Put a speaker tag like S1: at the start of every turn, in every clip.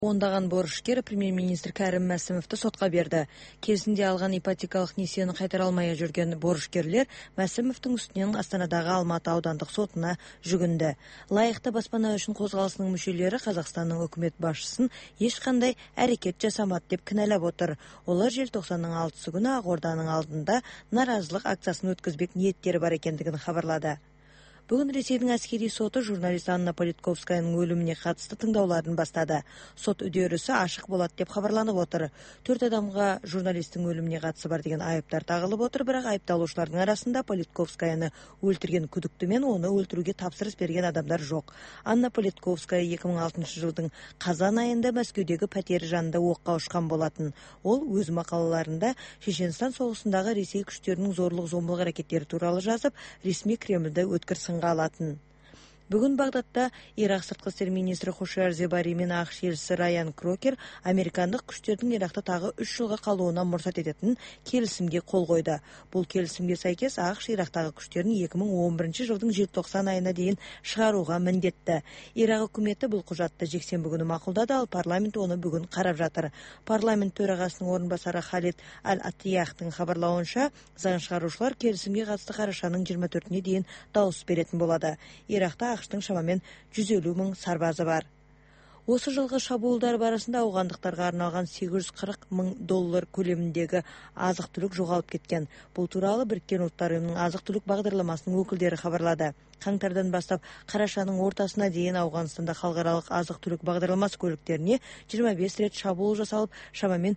S1: Ондаған борышкер премьер-министр Кәрім Мәсімовті сотқа берді. Кезінде алған ипотекалық несиені қайтара алмай жүрген борышкерлер Мәсімовтің үстінен Астанадағы Алматы аудандық сотына жүгінді. Лайықты баспана үшін қозғалысының мүшелері Қазақстанның үкімет басшысын ешқандай әрекет жасамады деп кінәлап отыр. Олар желтоқсанның 6-сы күні Ақорданың алдында наразылық акциясын өткізбек ниеттері бар екендігін хабарлады. Бүгін Ресейдің әскери соты журналист Анна Политковскаяның өліміне қатысты тыңдауларын бастады. Сот үдерісі ашық болады деп хабарланып отыр. 4 адамға журналистің өліміне қатысы бар деген айыптар тағылып отыр, бірақ айыпталушылардың арасында Политковскаяны өлтірген күдікті мен оны өлтіруге тапсырыс берген адамдар жоқ. Анна Политковская 2006 жылдың қазан айында Мәскеудегі пәтері жанында оққа ұшқан болатын. Ол өз мақалаларында Шешенстан соғысындағы Ресей күштерінің зорлық-зомбылық әрекеттері туралы жазып, ресми Кремльді өткір сынға алатын. Бүгін Багдадта Ирак сыртқы істер министрі Хошияр Зебари мен ақш елшісі Райан Крокер американдық күштердің Иракта тағы 3 жылға қалуына мұрсат ететін келісімге қол қойды. Бұл келісімге сәйкес ақш Ирактағы күштерін 2011 жылдың желтоқсан айына дейін шығаруға міндетті. Ирак үкіметі бұл құжатты жексенбі күні мақұлдады, ал парламент оны бүгін қарап жатыр. Парламент төрағасының орынбасары Халид Аль-Аттияхтың хабарлауынша, заң шығарушылар келісімге қатысты қарашаның 24-іне дейін дауыс беретін болады. Иракта ақштың шамамен 150 мың сарбазы бар. Осы жылғы шабуылдар барысында ауғандықтарға арналған $840 мың көлеміндегі азық-түлік жоғалып кеткен. Бұл туралы Біріккен ұлттар ұйымының азық-түлік бағдарламасының өкілдері хабарлады. Қаңтардан бастап қарашаның ортасына дейін Ауғанстанда халықаралық азық-түлік бағдарламасы көліктеріне 25 рет шабуыл жасалып, шамамен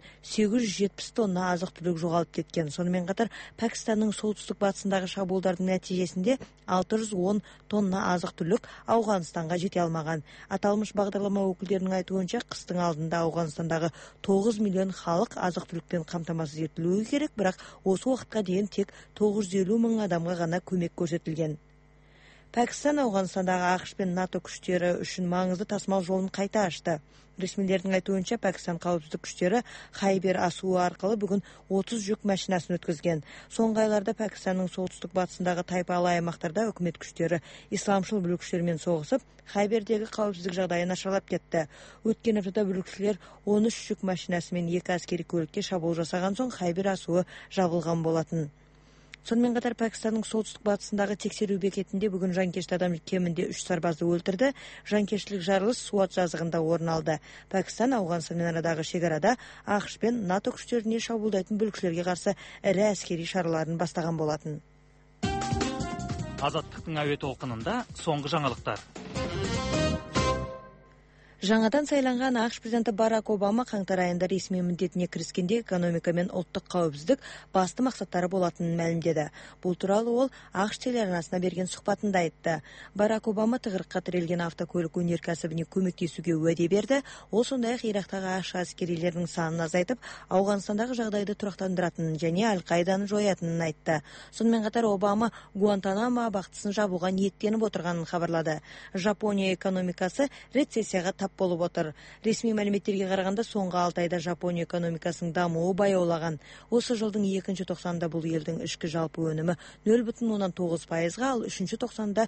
S1: 870 тонна азық-түлік жоғалып кеткен. Сонымен қатар Пәкістанның солтүстік батысындағы шабуылдардың нәтижесінде 610 тонна азық-түлік Ауғанстанға жете алмаған. Аталмыш бағдарлама өкілдерінің айтуынша, қыстың алдында Ауғанстандағы 9 миллион халық азық-түлікпен қамтамасыз етілуі керек, бірақ осы уақытқа дейін тек 950 мың адамға ғана көмек көрсетілген. Пәкістан Ауғанстандағы ақш пен НАТО күштері үшін маңызды тасымал жолын қайта ашты. Ресмилердің айтуынша, Пәкістан қауіпсіздік күштері Хайбер асуы арқылы бүгін 30 жүк машинасын өткізген. Соңғы айларда Пәкістанның солтүстік батысындағы тайпалы аймақтарда үкімет күштері исламшыл бүлікшілермен соғысып, Хайбердегі қауіпсіздік жағдайын нашарлап кетті. Өткен аптада бүлікшілер 13 жүк машинасы мен 2 әскери көлікке шабуыл жасаған соң Хайбер асуы жабылған болатын. Сонымен қатар Пәкістанның солтүстік батысындағы тексеру бекетінде бүгін жанкешті адам кемінде 3 сарбазды өлтірді. Жанкештілік жарылыс Суат жазығында орын алды. Пәкістан Ауғанстанмен арадағы шекарада ақш пен НАТО күштеріне шабуылдайтын бүлікшілерге қарсы ірі әскери шараларын бастаған болатын.
S2: Азаттықтың әуе толқынында соңғы жаңалықтар.
S1: Жаңадан сайланған ақш президенті Барак Обама қаңтар айында ресми міндетіне кіріскенде экономика мен ұлттық қауіпсіздік басты мақсаттары болатынын мәлімдеді. Бұл туралы ол ақш телеарнасына берген сұхбатында айтты. Барак Обама тығырыққа тірелген автокөлік өнеркәсібіне көмектесуге уәде берді. Ол сондай-ақ Ирактағы ақш әскерилерінің санын азайтып, Ауғанстандағы жағдайды тұрақтандыратынын және Аль-Қаиданы жоятынын айтты. Сонымен қатар Обама Гуантанамо бақтысын жабуға ниеттеніп отырғанын хабарлады. Жапония экономикасы рецессияға тап болып отыр. Ресми мәліметтерге қарағанда соңғы 6 айда Жапония экономикасының дамуы баяулаған. Осы жылдың 2-ші тоқсанында бұл елдің ішкі жалпы өнімі 0,9%-ға, ал 3-ші тоқсанда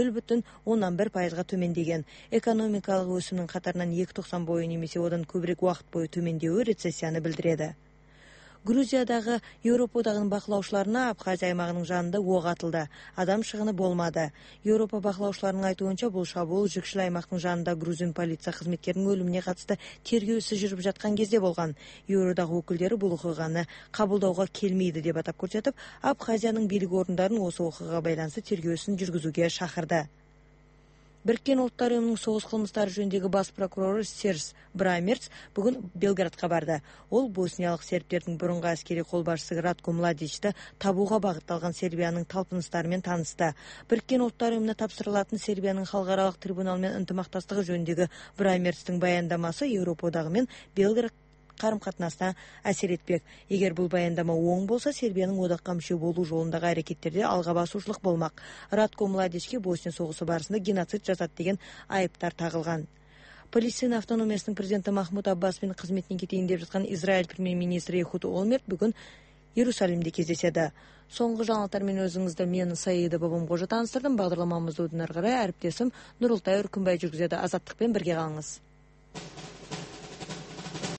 S1: 0,1%-ға төмендеген. Экономикалық өсімнің қатарынан 2 тоқсан бойы немесе одан көбірек уақыт бойы төмендеуі рецессияны білдіреді. Грузиядағы Еуропа одағының бақылаушыларына Абхазия аймағының жанында оқ атылды. Адам шығыны болмады. Еуропа бақылаушыларының айтуынша, бұл шабуыл жүкшіл аймақтың жанында грузин полиция қызметкерінің өліміне қатысты тергеу ісі жүріп жатқан кезде болған. Еуродағы өкілдері бұл оқиғаны қабылдауға келмейді деп атап көрсетіп, Абхазияның билік орындарын осы оқиғаға байланысты тергеу ісін жүргізуге шақырды. Біріккен ұлттар ұйымының соғыс қылмыстары жөніндегі бас прокуроры Серж Брамерц бүгін Белградқа барды. Ол босниялық сербтердің бұрынғы әскери қолбасшысы Ratko Mladićті табуға бағытталған Сербияның талпыныстарымен танысты. Біріккен ұлттар ұйымына тапсырылатын Сербияның халықаралық трибуналмен ынтымақтастығы жөніндегі Брамерцтің баяндамасы Еуропа одағы мен Белград қарым-қатынасына әсер етпек. Егер бұл баяндама оң болса, Сербияның одаққа мүше болу жолындағы әрекеттерде алға басушылық болмақ. Ratko Mladićке Босния соғысы барысында геноцид жасады деген айыптар тағылған. Палестина автономиясының президенті Махмуд Аббаспен қызметінен кетейін деп жатқан Израиль премьер-министрі Эхуд Олмерт бүгін Иерусалимде кездеседі. Соңғы жаңалықтармен өзіңізді мен Саида Бабамқожа таныстырдым. Бағдарламамызды одан әрі қарай әріптесім Нұрылтай Үркімбай жүргізеді. Азаттықпен бірге қалыңыз.